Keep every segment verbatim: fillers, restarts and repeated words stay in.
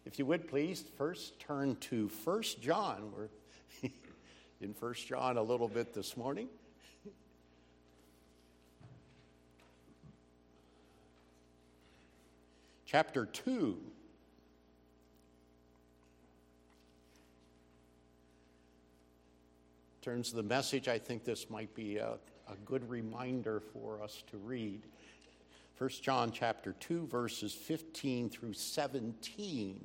If you would please, first turn to First John. We're in First John a little bit this morning. Chapter two. In terms of the message, I think this might be a, a good reminder for us to read. First John chapter two, verses fifteen through seventeen.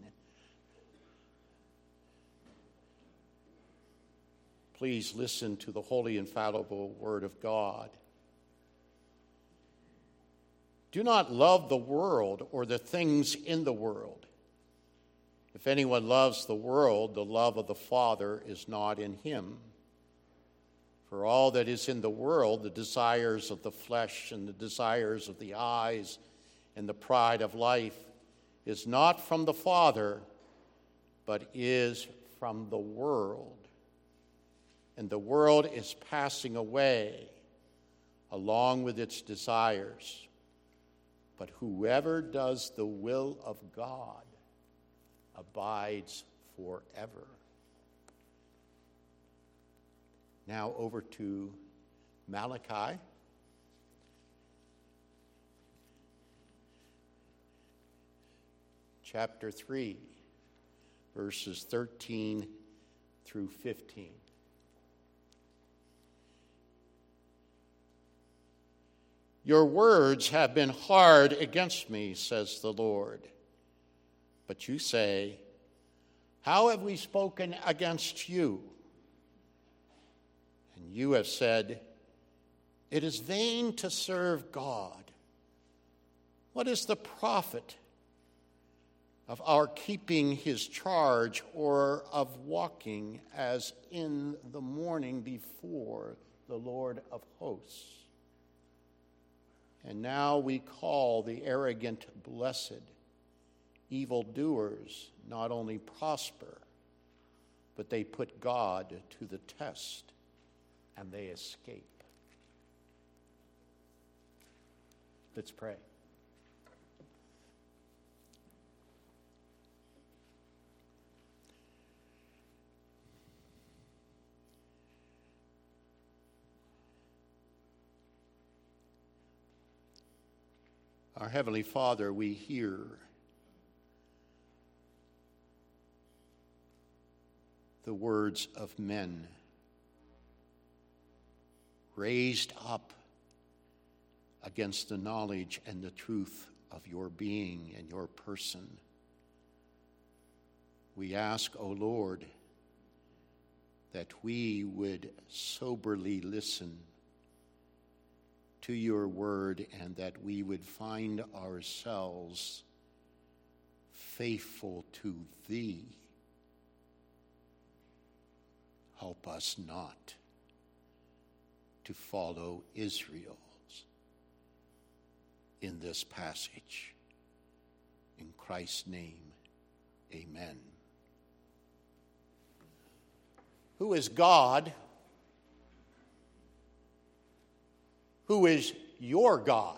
Please listen to the holy, infallible word of God. Do not love the world or the things in the world. If anyone loves the world, the love of the Father is not in him. For all that is in the world, the desires of the flesh and the desires of the eyes and the pride of life, is not from the Father, but is from the world. And the world is passing away along with its desires. But whoever does the will of God abides forever. Now over to Malachi. Chapter three, verses thirteen through fifteen. Your words have been hard against me, says the Lord. But you say, how have we spoken against you? And you have said, it is vain to serve God. What is the profit of our keeping his charge or of walking as in the morning before the Lord of hosts? And now we call the arrogant blessed. Evildoers not only prosper, but they put God to the test, and they escape. Let's pray. Our Heavenly Father, we hear the words of men raised up against the knowledge and the truth of your being and your person. We ask, O Lord, that we would soberly listen to your word and that we would find ourselves faithful to thee. Help us not to follow Israel's in this passage. In Christ's name, amen. Who is God? Who is your God?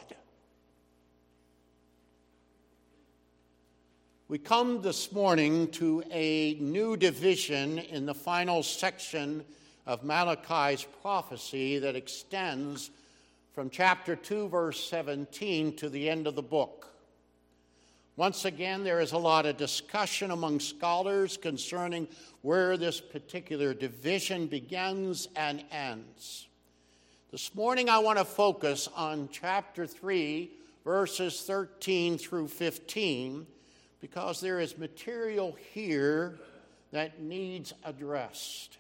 We come this morning to a new division in the final section of Malachi's prophecy that extends from chapter two, verse seventeen to the end of the book. Once again, there is a lot of discussion among scholars concerning where this particular division begins and ends. This morning I want to focus on chapter three, verses thirteen through fifteen, because there is material here that needs addressed.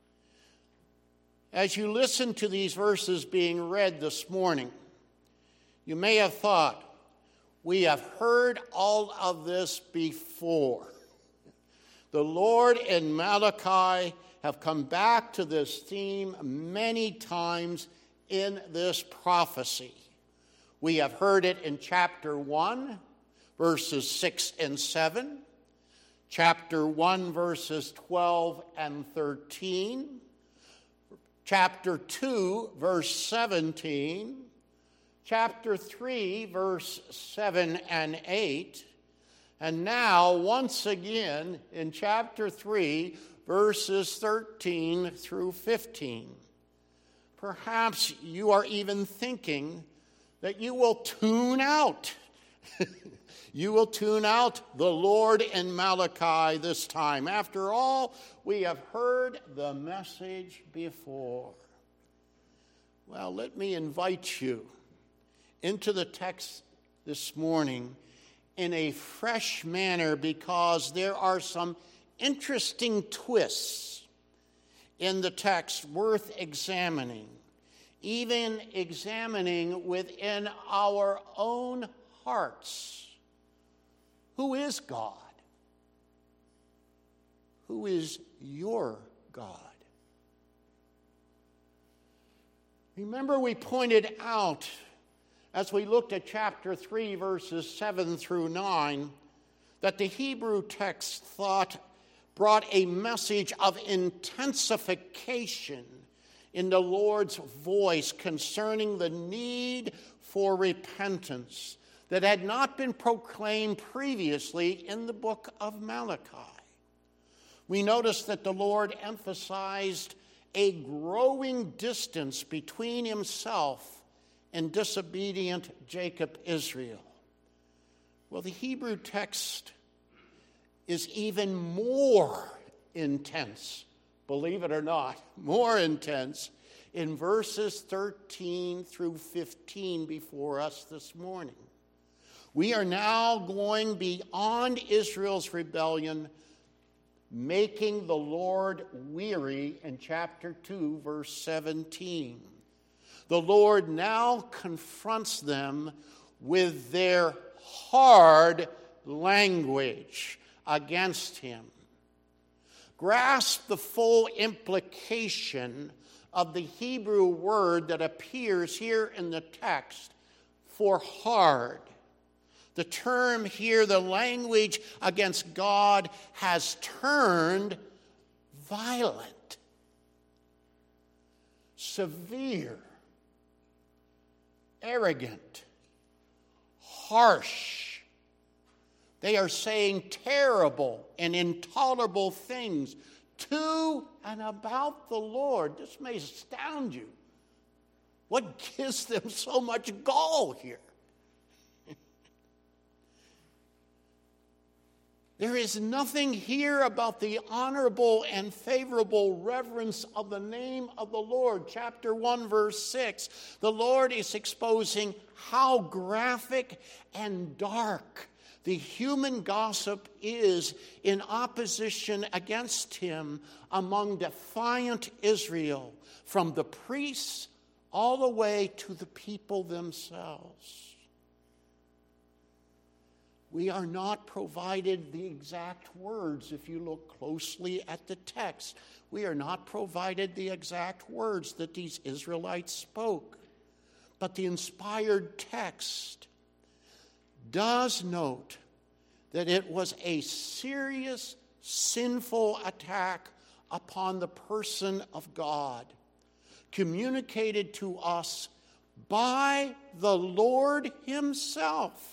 As you listen to these verses being read this morning, you may have thought, we have heard all of this before. The Lord and Malachi have come back to this theme many times in this prophecy. We have heard it in chapter one, verses six and seven, chapter one, verses twelve and thirteen, chapter two, verse seventeen, chapter three, verse seven and eight, And now, once again, in chapter three, verses thirteen through fifteen. Perhaps you are even thinking that you will tune out. You will tune out the Lord in Malachi this time. After all, we have heard the message before. Well, let me invite you into the text this morning in a fresh manner, because there are some interesting twists in the text worth examining, even examining within our own hearts. Who is God? Who is your God? Remember, we pointed out as we looked at chapter three, verses seven through nine, that the Hebrew text thought brought a message of intensification in the Lord's voice concerning the need for repentance that had not been proclaimed previously in the book of Malachi. We noticed that the Lord emphasized a growing distance between himself and disobedient Jacob Israel. Well, the Hebrew text is even more intense, believe it or not, more intense in verses thirteen through fifteen before us this morning. We are now going beyond Israel's rebellion, making the Lord weary in chapter two, verse seventeen. The Lord now confronts them with their hard language against him. Grasp the full implication of the Hebrew word that appears here in the text for hard. The term here, the language against God, has turned violent, severe, arrogant, harsh. They are saying terrible and intolerable things to and about the Lord. This may astound you. What gives them so much gall here? There is nothing here about the honorable and favorable reverence of the name of the Lord. Chapter one, verse six, the Lord is exposing how graphic and dark the human gossip is in opposition against him among defiant Israel, from the priests all the way to the people themselves. We are not provided the exact words. If you look closely at the text, we are not provided the exact words that these Israelites spoke. But the inspired text does note that it was a serious, sinful attack upon the person of God, communicated to us by the Lord himself.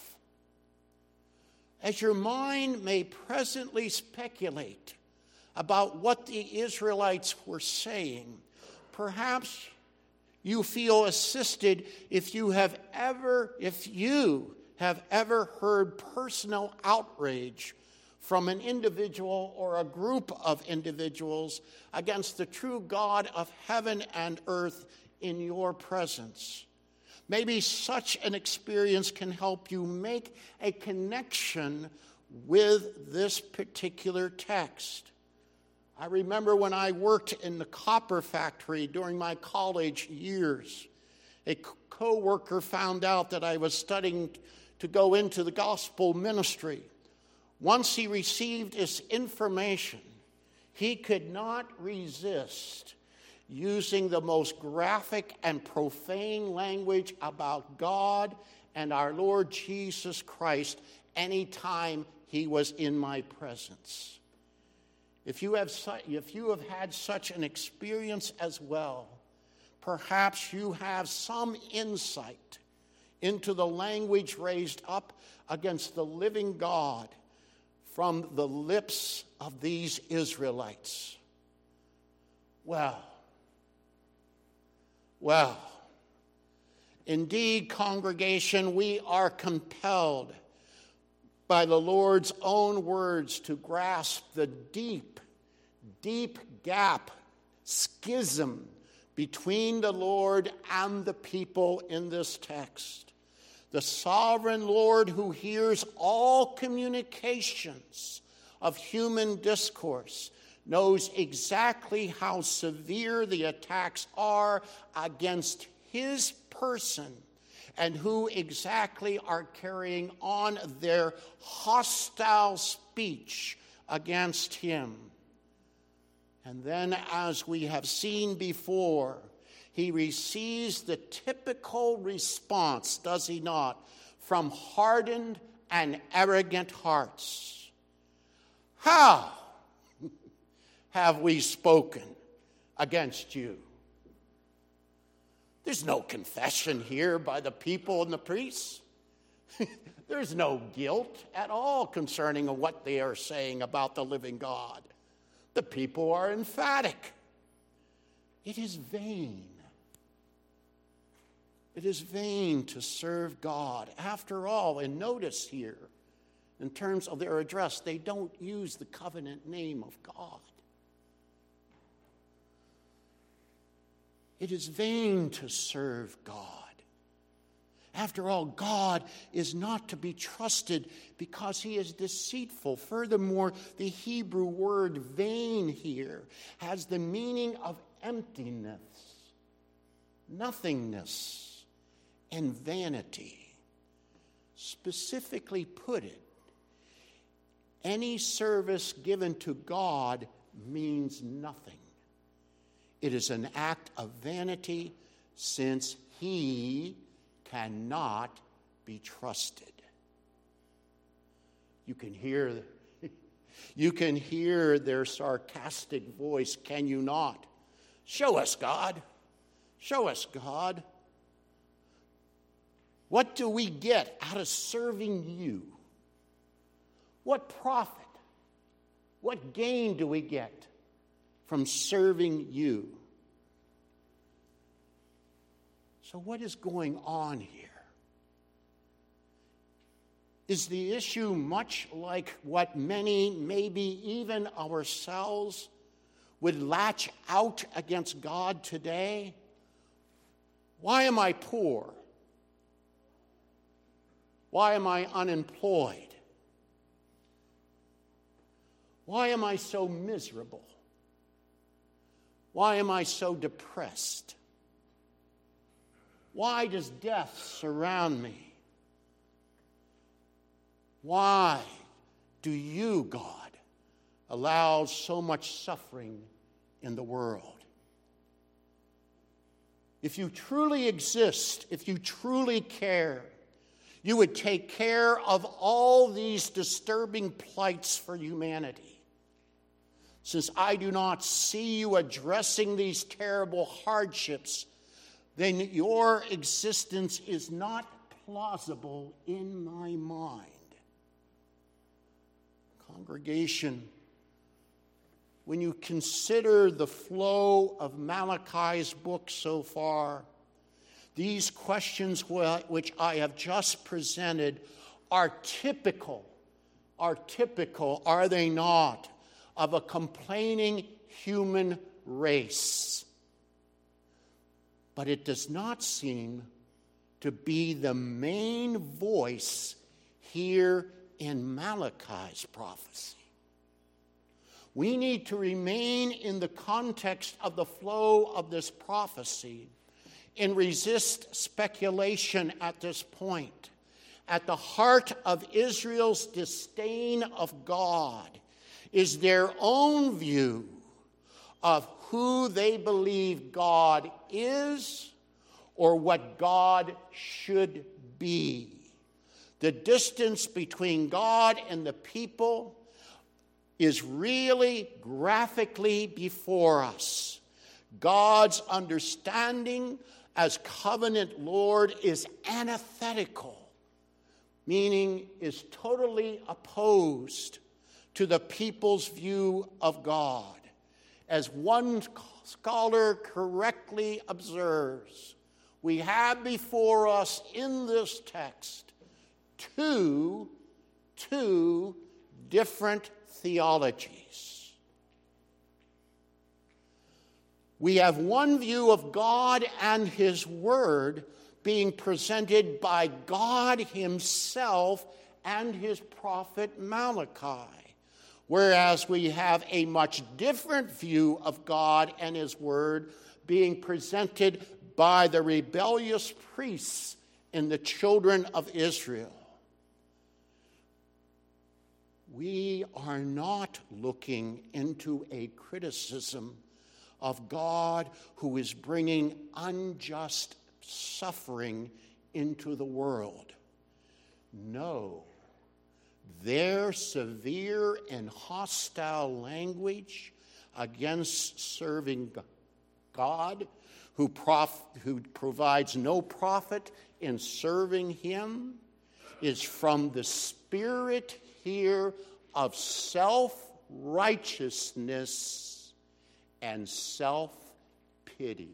As your mind may presently speculate about what the Israelites were saying, perhaps you feel assisted if you have ever, if you have ever heard personal outrage from an individual or a group of individuals against the true God of heaven and earth in your presence. Maybe such an experience can help you make a connection with this particular text. I remember when I worked in the copper factory during my college years, a co-worker found out that I was studying to go into the gospel ministry. Once he received this information, he could not resist using the most graphic and profane language about God and our Lord Jesus Christ anytime he was in my presence. If you have su- if you have had such an experience as well, perhaps you have some insight into the language raised up against the living God from the lips of these Israelites. Well, well, indeed, congregation, we are compelled by the Lord's own words to grasp the deep, deep gap, schism between the Lord and the people in this text. The sovereign Lord who hears all communications of human discourse knows exactly how severe the attacks are against his person and who exactly are carrying on their hostile speech against him. And then, as we have seen before, he receives the typical response, does he not, from hardened and arrogant hearts. How have we spoken against you? There's no confession here by the people and the priests. There's no guilt at all concerning what they are saying about the living God. The people are emphatic. It is vain. It is vain to serve God. After all, and notice here, in terms of their address, they don't use the covenant name of God. It is vain to serve God. After all, God is not to be trusted because he is deceitful. Furthermore, the Hebrew word vain here has the meaning of emptiness, nothingness, and vanity. Specifically put it, any service given to God means nothing. It is an act of vanity since he cannot be trusted. You can hear, you can hear their sarcastic voice, can you not? Show us, God. Show us, God. What do we get out of serving you? What profit, what gain do we get from serving you? So what is going on here? Is the issue much like what many, maybe even ourselves, would latch out against God today? Why am I poor? Why am I unemployed? Why am I so miserable? Why am I so depressed? Why does death surround me? Why do you, God, allow so much suffering in the world? If you truly exist, if you truly care, you would take care of all these disturbing plights for humanity. Since I do not see you addressing these terrible hardships, then your existence is not plausible in my mind. Congregation, when you consider the flow of Malachi's book so far, these questions which I have just presented are typical, are typical, are they not, of a complaining human race. But it does not seem to be the main voice here in Malachi's prophecy. We need to remain in the context of the flow of this prophecy and resist speculation at this point. At the heart of Israel's disdain of God is their own view of who they believe God is or what God should be. The distance between God and the people is really graphically before us. God's understanding as covenant Lord is antithetical, meaning is totally opposed to the people's view of God. As one scholar correctly observes, we have before us in this text two, two different theologies. We have one view of God and His Word being presented by God Himself and His prophet Malachi, whereas we have a much different view of God and His Word being presented by the rebellious priests and the children of Israel. We are not looking into a criticism of God who is bringing unjust suffering into the world. No, their severe and hostile language against serving God, who, prof- who provides no profit in serving Him, is from the spirit here of self-righteousness and self-pity.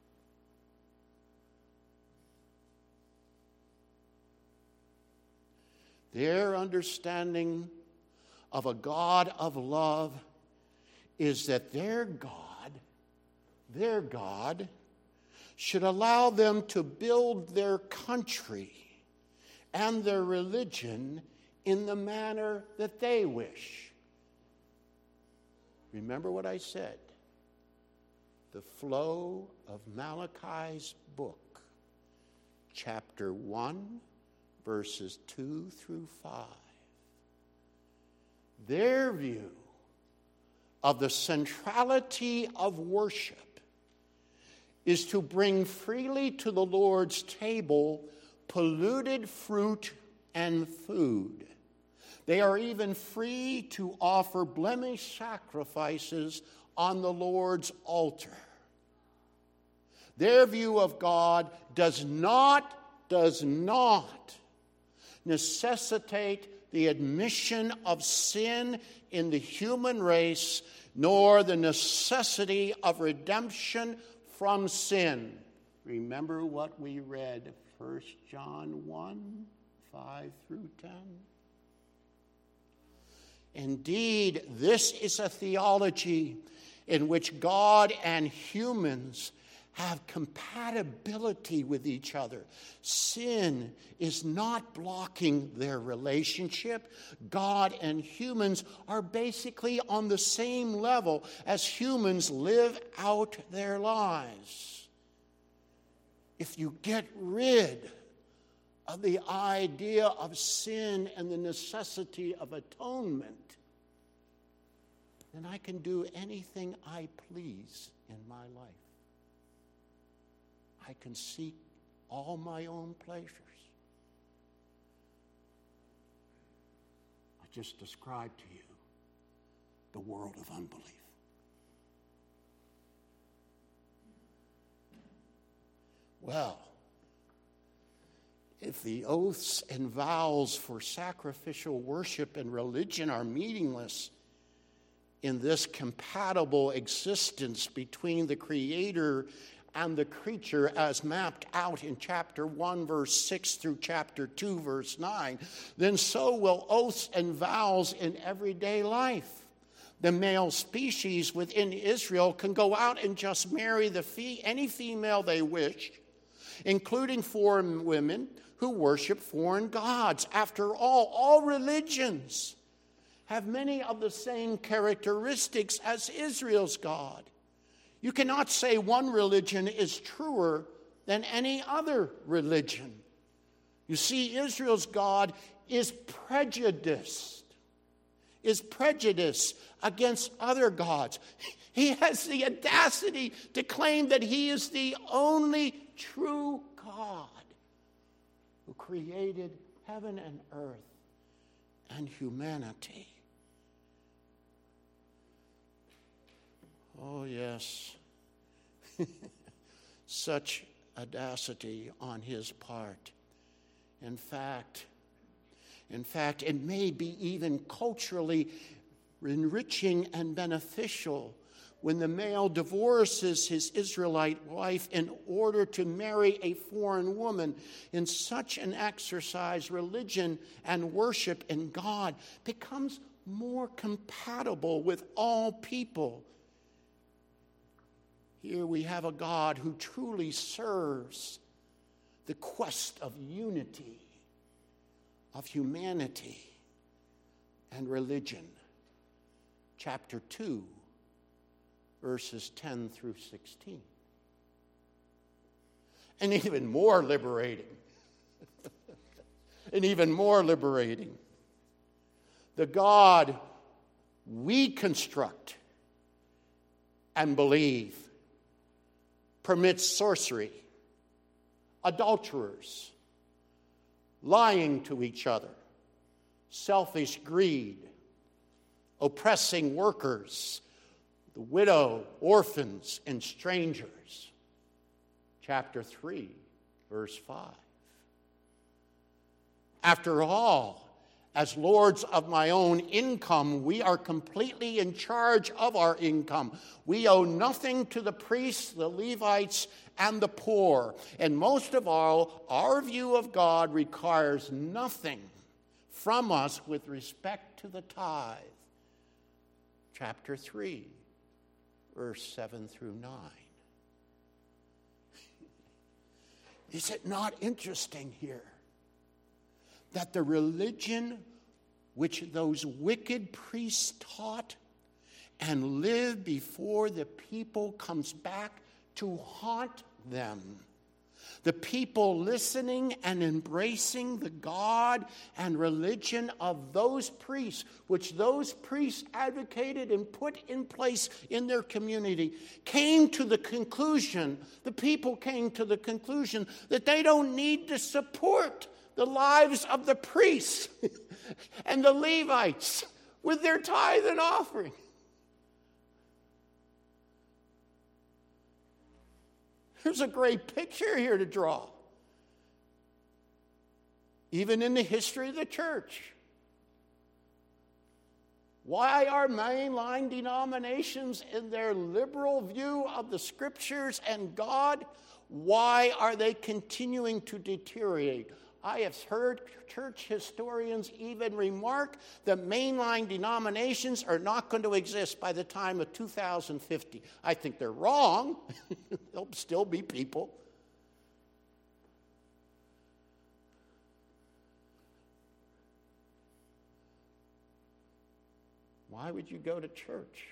Their understanding of a God of love is that their God, their God, should allow them to build their country and their religion in the manner that they wish. Remember what I said. The flow of Malachi's book, chapter one, verses two through five. Their view of the centrality of worship is to bring freely to the Lord's table polluted fruit and food. They are even free to offer blemished sacrifices on the Lord's altar. Their view of God does not, does not necessitate the admission of sin in the human race, nor the necessity of redemption from sin. Remember what we read, First John one, five through ten. Indeed, this is a theology in which God and humans have compatibility with each other. Sin is not blocking their relationship. God and humans are basically on the same level as humans live out their lives. If you get rid of the idea of sin and the necessity of atonement, then I can do anything I please in my life. I can seek all my own pleasures. I just described to you the world of unbelief. Well, if the oaths and vows for sacrificial worship and religion are meaningless in this compatible existence between the Creator and the creature as mapped out in chapter one, verse six through chapter two, verse nine, then so will oaths and vows in everyday life. The male species within Israel can go out and just marry the fee- any female they wish, including foreign women who worship foreign gods. After all, all religions have many of the same characteristics as Israel's God. You cannot say one religion is truer than any other religion. You see, Israel's God is prejudiced, is prejudiced against other gods. He has the audacity to claim that he is the only true God who created heaven and earth and humanity. Oh, yes. Such audacity on his part. In fact, in fact, it may be even culturally enriching and beneficial when the male divorces his Israelite wife in order to marry a foreign woman. In such an exercise, religion and worship in God becomes more compatible with all people. Here we have a God who truly serves the quest of unity, of humanity and religion. Chapter two, verses ten through sixteen. And even more liberating. and even more liberating. The God we construct and believe permits sorcery, adulterers, lying to each other, selfish greed, oppressing workers, the widow, orphans, and strangers. Chapter three, verse five. After all, as lords of my own income, we are completely in charge of our income. We owe nothing to the priests, the Levites, and the poor. And most of all, our view of God requires nothing from us with respect to the tithe. Chapter three, verse seven through nine. Is it not interesting here that the religion which those wicked priests taught and lived before the people comes back to haunt them? The people listening and embracing the God and religion of those priests, which those priests advocated and put in place in their community, came to the conclusion, the people came to the conclusion that they don't need to support the lives of the priests and the Levites with their tithe and offering. There's a great picture here to draw. Even in the history of the church. Why are mainline denominations, in their liberal view of the scriptures and God, why are they continuing to deteriorate? I have heard church historians even remark that mainline denominations are not going to exist by the time of two thousand fifty. I think they're wrong. There'll still be people. Why would you go to church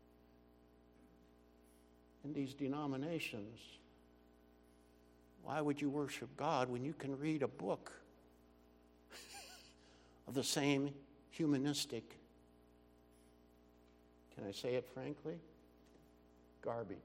in these denominations? Why would you worship God when you can read a book of the same humanistic, can I say it frankly, garbage?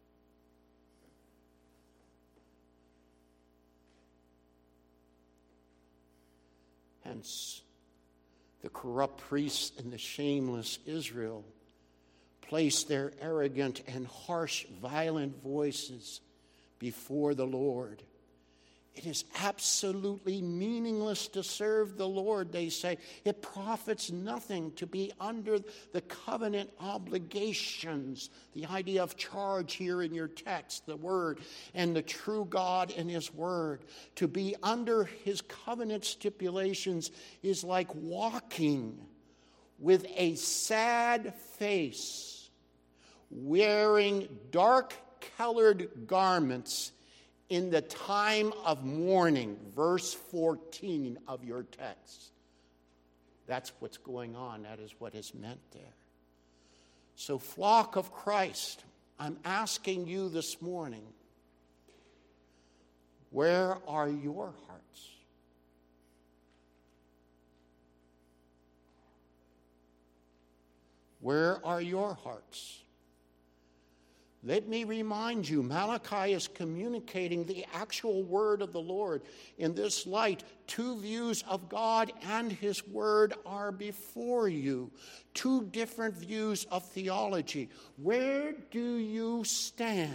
Hence, the corrupt priests and the shameless Israel placed their arrogant and harsh, violent voices before the Lord. It is absolutely meaningless to serve the Lord, they say. It profits nothing to be under the covenant obligations. The idea of charge here in your text, the word, and the true God and his word. To be under his covenant stipulations is like walking with a sad face, wearing dark colored garments in the time of mourning, verse fourteen of your text. That's what's going on. That is what is meant there. So, flock of Christ, I'm asking you this morning, where are your hearts? Where are your hearts? Let me remind you, Malachi is communicating the actual word of the Lord. In this light, two views of God and his word are before you. Two different views of theology. Where do you stand?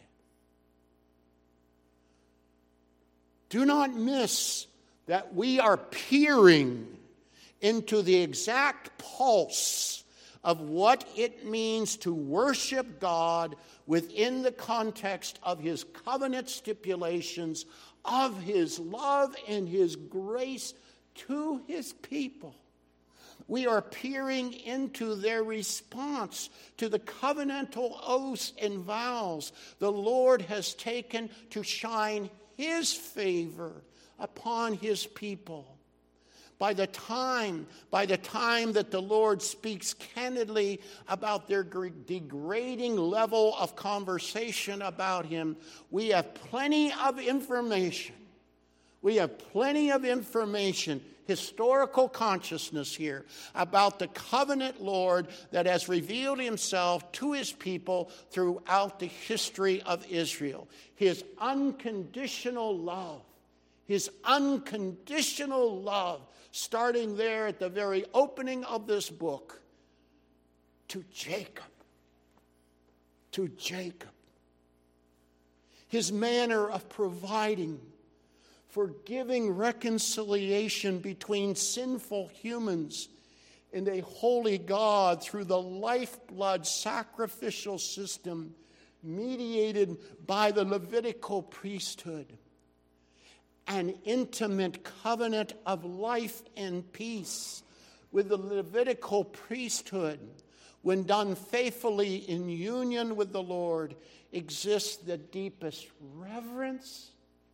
Do not miss that we are peering into the exact pulse of what it means to worship God within the context of his covenant stipulations, of his love and his grace to his people. We are peering into their response to the covenantal oaths and vows the Lord has taken to shine his favor upon his people. By the time, by the time that the Lord speaks candidly about their degrading level of conversation about him, we have plenty of information. We have plenty of information, historical consciousness here, about the covenant Lord that has revealed himself to his people throughout the history of Israel. His unconditional love, his unconditional love, starting there at the very opening of this book, to Jacob. To Jacob. His manner of providing, forgiving reconciliation between sinful humans and a holy God through the lifeblood sacrificial system mediated by the Levitical priesthood. An intimate covenant of life and peace with the Levitical priesthood, when done faithfully in union with the Lord, exists the deepest reverence,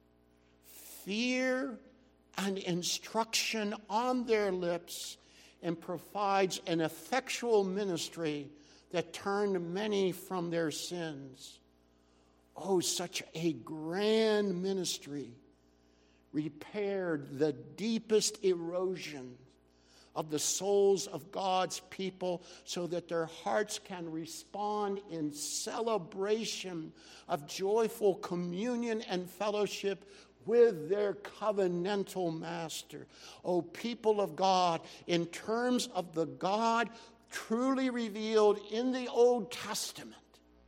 fear, and instruction on their lips, and provides an effectual ministry that turned many from their sins. Oh, such a grand ministry! Repaired the deepest erosion of the souls of God's people so that their hearts can respond in celebration of joyful communion and fellowship with their covenantal master. O people of God, in terms of the God truly revealed in the Old Testament,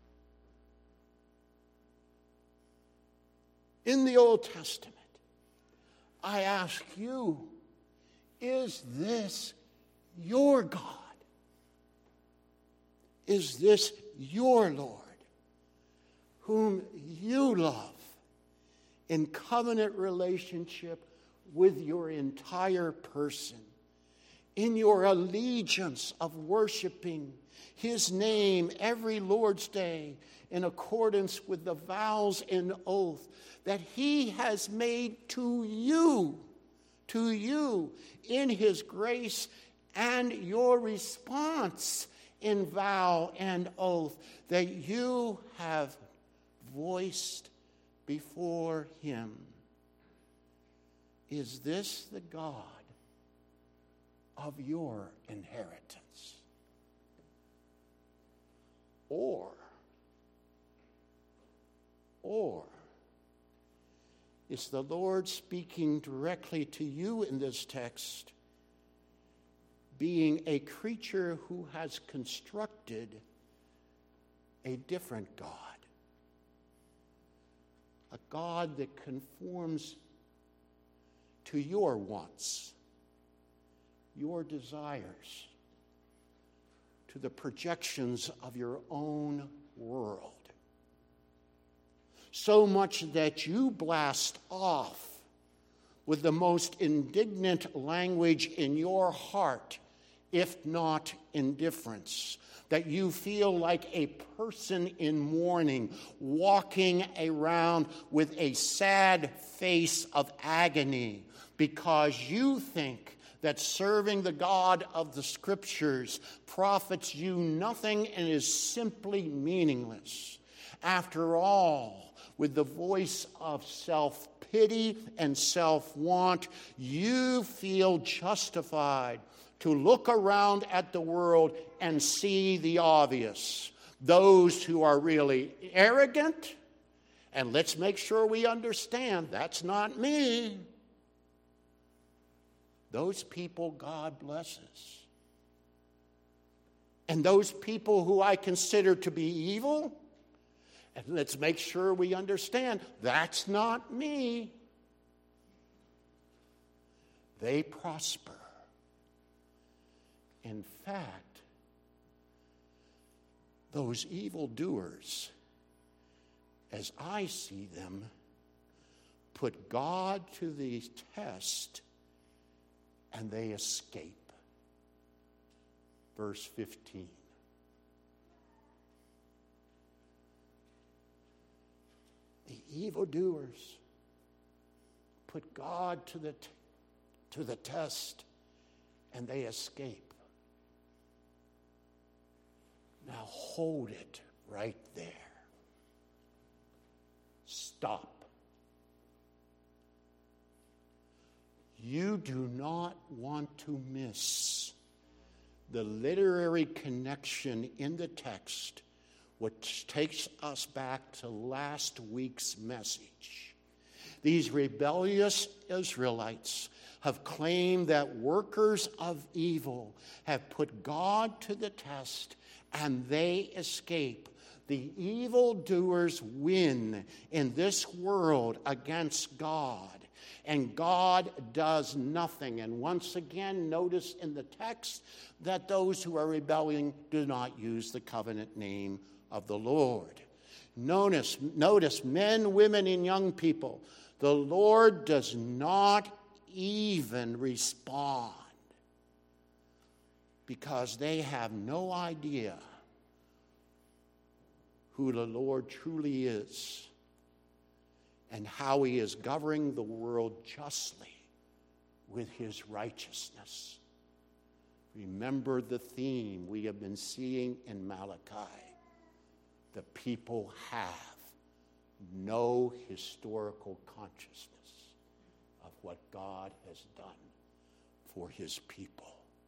in the Old Testament, I ask you, is this your God? Is this your Lord, whom you love in covenant relationship with your entire person, in your allegiance of worshiping his name every Lord's Day in accordance with the vows and oath that he has made to you, to you in his grace, and your response in vow and oath that you have voiced before him. Is this the God of your inheritance? Or, or, is the Lord speaking directly to you in this text, being a creature who has constructed a different God? A God that conforms to your wants, your desires, to the projections of your own world. So much that you blast off with the most indignant language in your heart, if not indifference, that you feel like a person in mourning, walking around with a sad face of agony, because you think that serving the God of the Scriptures profits you nothing and is simply meaningless. After all, with the voice of self-pity and self-want, you feel justified to look around at the world and see the obvious. Those who are really arrogant, and let's make sure we understand, that's not me. Those people God blesses. And those people who I consider to be evil, and let's make sure we understand, that's not me. They prosper. In fact, those evildoers, as I see them, put God to the test and they escape. Verse fifteen. The evildoers put God to the, t- to the test and they escape. Now hold it right there. Stop. You do not want to miss the literary connection in the text, which takes us back to last week's message. These rebellious Israelites have claimed that workers of evil have put God to the test and they escape. The evildoers win in this world against God, and God does nothing. And once again, notice in the text that those who are rebelling do not use the covenant name of the Lord. Notice, notice, men, women, and young people, the Lord does not even respond because they have no idea who the Lord truly is and how he is governing the world justly with his righteousness. Remember the theme we have been seeing in Malachi. The people have no historical consciousness of what God has done for his people.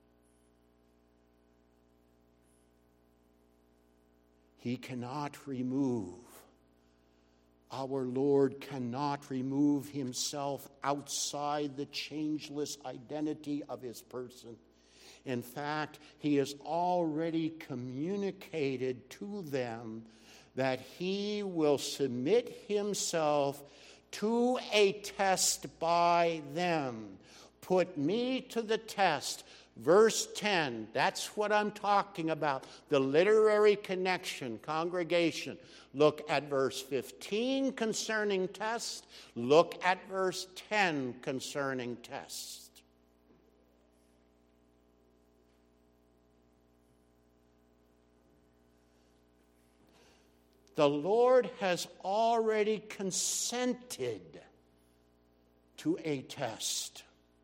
He cannot remove, our Lord cannot remove himself outside the changeless identity of his person. In fact, he has already communicated to them that he will submit himself to a test by them. Put me to the test. Verse ten, that's what I'm talking about. The literary connection, congregation. Look at verse fifteen concerning test. Look at verse ten concerning test. The Lord has already consented to a test.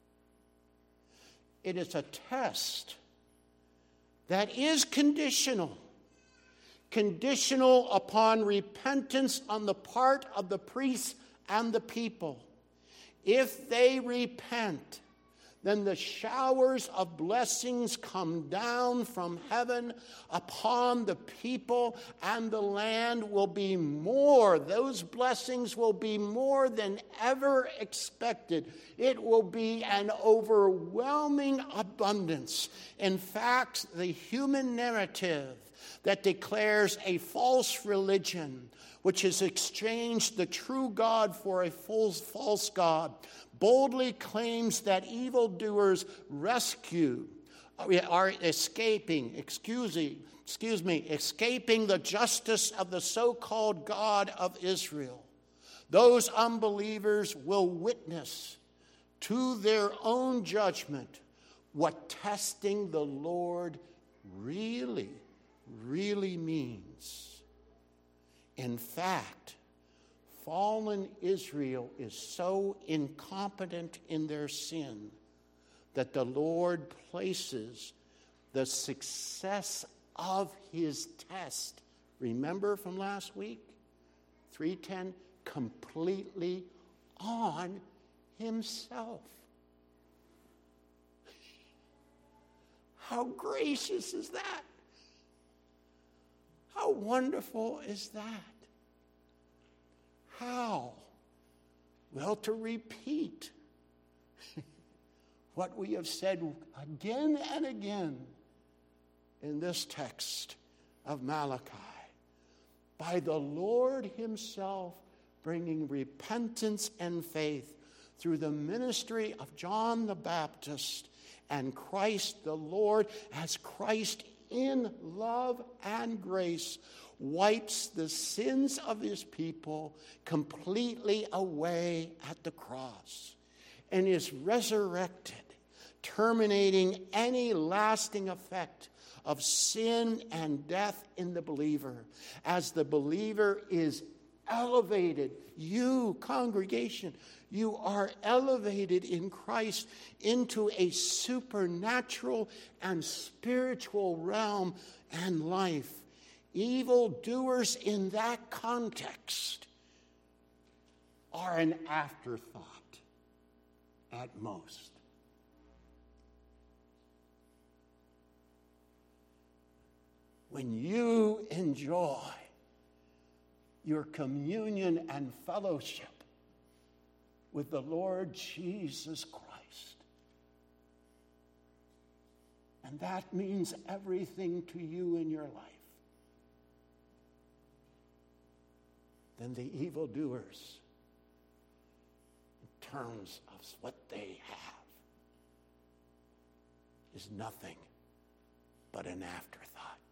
It is a test that is conditional. Conditional upon repentance on the part of the priests and the people. If they repent, then the showers of blessings come down from heaven upon the people, and the land will be more. Those blessings will be more than ever expected. It will be an overwhelming abundance. In fact, the human narrative that declares a false religion, which has exchanged the true God for a false, false God, boldly claims that evildoers rescue, are escaping, excuse me, excuse me, escaping the justice of the so-called God of Israel. Those unbelievers will witness to their own judgment what testing the Lord really, really means. In fact, fallen Israel is so incompetent in their sin that the Lord places the success of his test, remember from last week, three ten, completely on himself. How gracious is that? How wonderful is that? How? Well, to repeat what we have said again and again in this text of Malachi. By the Lord himself bringing repentance and faith through the ministry of John the Baptist and Christ the Lord, as Christ in love and grace, wipes the sins of his people completely away at the cross and is resurrected, terminating any lasting effect of sin and death in the believer, as the believer is elevated. You, congregation, you are elevated in Christ into a supernatural and spiritual realm and life. Evildoers in that context are an afterthought at most. When you enjoy your communion and fellowship with the Lord Jesus Christ, and that means everything to you in your life, then the evildoers, in terms of what they have, is nothing but an afterthought.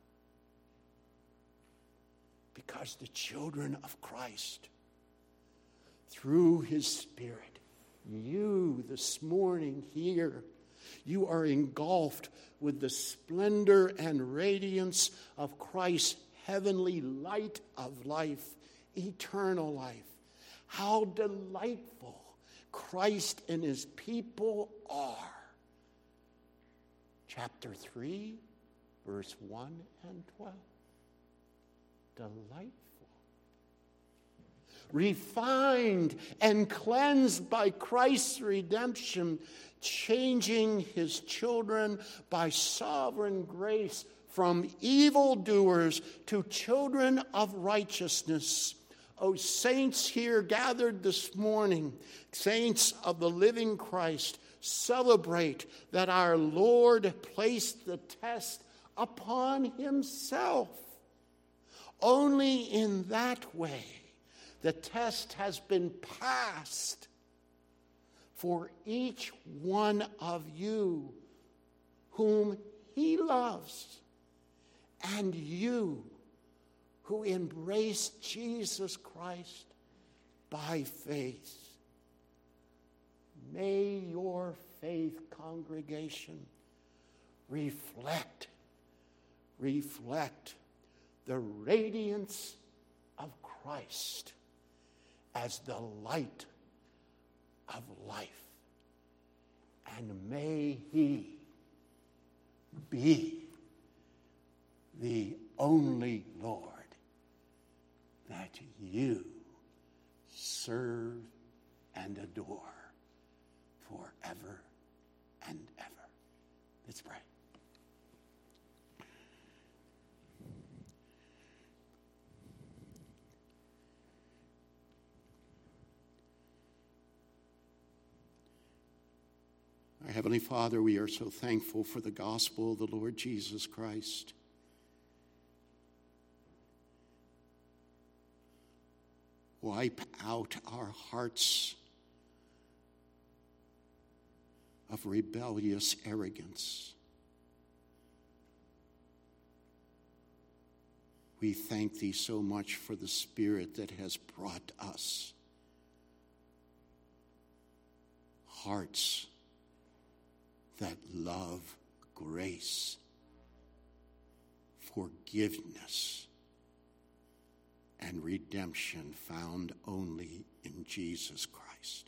Because the children of Christ, through his Spirit, you this morning here, you are engulfed with the splendor and radiance of Christ's heavenly light of life, eternal life. How delightful Christ and his people are. Chapter three, verse one and twelve. Delightful. Refined and cleansed by Christ's redemption, changing his children by sovereign grace from evildoers to children of righteousness. O saints here gathered this morning, saints of the living Christ, celebrate that our Lord placed the test upon himself. Only in that way the test has been passed for each one of you whom he loves, and you who embrace Jesus Christ by faith. May your faith, congregation, reflect, reflect the radiance of Christ as the light of life. And may he be the only Lord that you serve and adore forever and ever. Let's pray. Our Heavenly Father, we are so thankful for the gospel of the Lord Jesus Christ. Wipe out our hearts of rebellious arrogance. We thank thee so much for the Spirit that has brought us hearts that love grace, forgiveness, and redemption found only in Jesus Christ.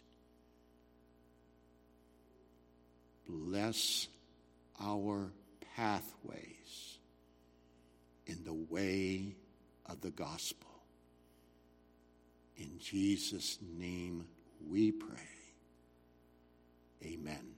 Bless our pathways in the way of the gospel. In Jesus' name we pray. Amen.